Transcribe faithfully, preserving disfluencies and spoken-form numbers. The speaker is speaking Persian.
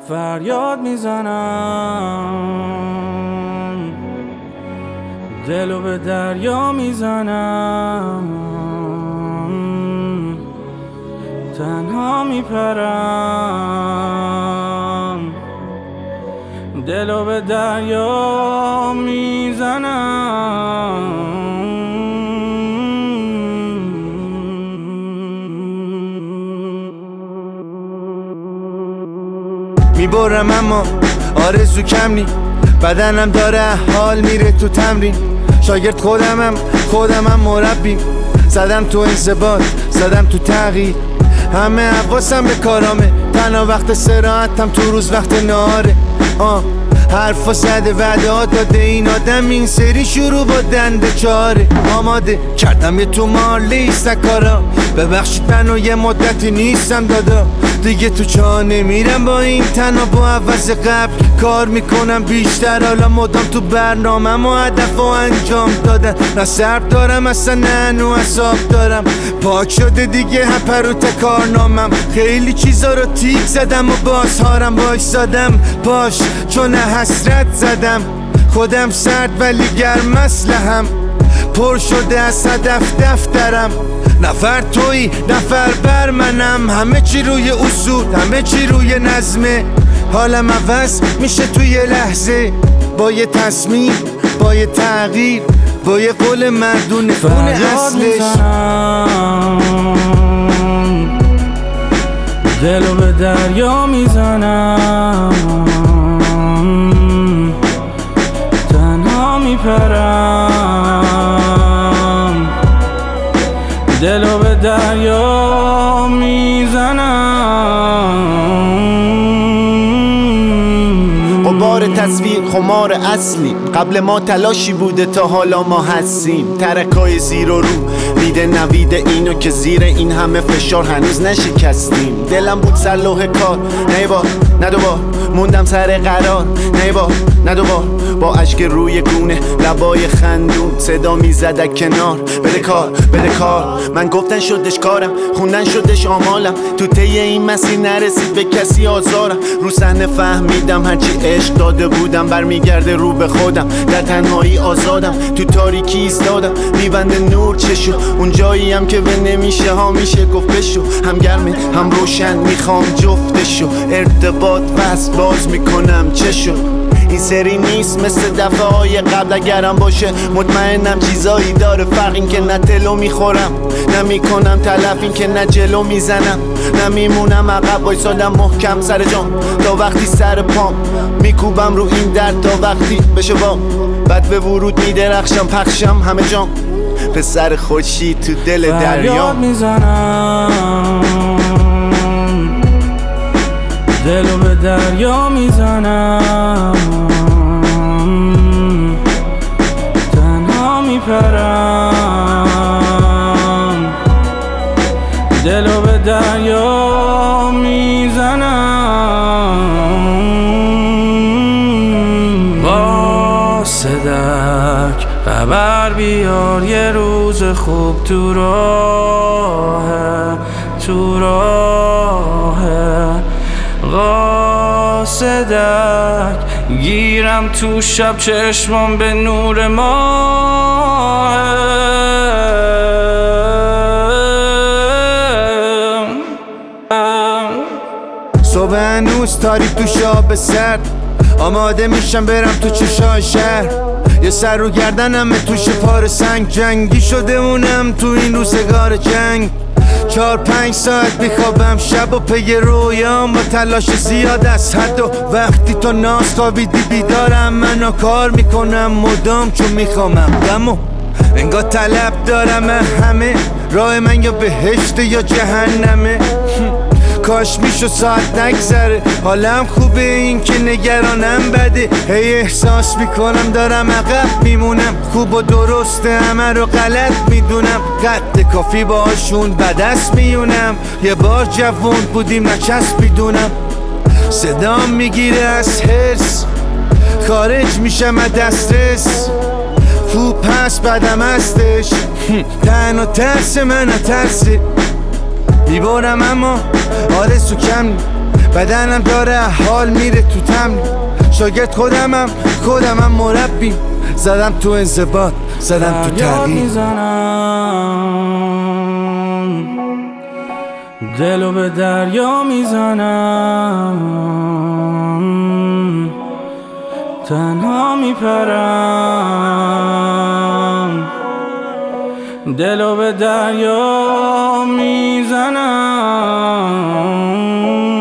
فریاد میزنم، دلو به دریا میزنم، تنها میپرم، دلو به دریا میزنم. میبرم اما آرزو کم نی، بدنم داره حال میره تو تمرین. شاگرد خودمم خودمم مربیم، زدم تو انضباط زدم تو تغییر. همه حواسم به کارامه، تنها وقت سراحتم تو روز وقت نهاره. آه حرفا زده وعده‌ها داده این آدم، این سری شروع با دنده چاره. آماده کردم یه تو مارلی سکارا، ببخشید منو یه مدتی نیستم دادا. دیگه تو چاه نمیرم با این تنها، با عوض قبل کار میکنم بیشتر. حالا مدام تو برنامه و هدف و انجام دادن، نه سرد دارم اصلا نه نو حساب دارم. پاک شده دیگه هپروت کارنامم، خیلی چیزا رو تیک زدم و باز هارم وایسادم پاش، چون حسرت زدم خودم سرد ولی گرم اسلحه‌ام پر شده از هدف دفترم. نفر توی نفر بر منم، همه چی روی اصول همه چی روی نظمه. حالم عوض میشه توی یه لحظه، با یه تصمیم با یه تغییر، با یه قول مردونه خون اصلش. دلو به دریا میزنم، تنها میپرم، دلو به دریا میزنم. غبار تصویر خمار اصلی، قبل ما تلاشی بوده تا حالا ما هستیم. ترکای زیر و رو میده نویده اینو که زیر این همه فشار هنوز نشکستیم. دلم بود سر لوح کار، نه بار نه دوبار موندم سر قرار، نه بار نه دوبار با اشک روی گونه لبای خندون صدا میزد کنار. بده کار بده کار، من گفتن شدش کارم خوندن شدش آمالم. تو طی این مسیر نرسید به کسی آزارم. رو صحنه فهمیدم هرچی عشق داده بودم برمیگرده رو به خودم. در تنهایی آزادم، تو تاریکی ایستادم میبنده نور چشو. اون جاییم که به نمیشه ها میشه گفت بشو. هم گرمه هم روشن میخوام جفتشو، ارتباط بس باز میکنم چشو. این سری نیست مثل دفعه های قبل، اگرم باشه مطمئنم چیزایی داره فرق. این که نه تلو میخورم نه میکنم تلف، این که نه جلو میزنم نه میمونم عقب. وایسادم محکم سر جام تا وقتی سر پام میکوبم رو این درد تا وقتی بشه بام. بعد به ورود میدرخشم پخشم همه جام، پسر خوشی تو دل دریا. فریاد میزنم، دلو به دریا میزنم، تنها میپرم، دلو به دریا میزنم. واسدک خبر بیار یه روز خوب تو راه تو راه قاصدک. گیرم تو شب چشمام به نور ماه، صبح هنوز تاریک تو شاب سرد، آماده میشم برم تو چشای شهر. یه سر رو گردنم توش پار سنگ، جنگی شده مونم تو این روزگار جنگ. چار پنج ساعت میخوابم شب و پی رویام، با تلاش زیاد از حد و وقتی تو ناز خوابیدی بیدارم. منو کار میکنم مدام چون میخوامم دمو انگار طلب دارم همه. راه من یا بهشت یا جهنمه، کاش میشو ساعت نگذره. حالم خوبه این که نگرانم بده، هی احساس میکنم دارم عقب میمونم. خوب و درسته همه رو غلط میدونم، قد کافی باشون بدست میونم. یه بار جوون بودیم نچسب میدونم، صدام میگیره از حرص خارج میشم از دسترس. خوب هست بدم هستش، تنها ترس من ترسه. میبارم اما آرزو کم نی، بدنم داره حال میره تو تمرین. شاگرد خودمم خودمم مربیم. زدم تو انضباط زدم تو تغییر. میزنم دلو به دریا میزنم، تنها میپرم. دلو به دریا میزنم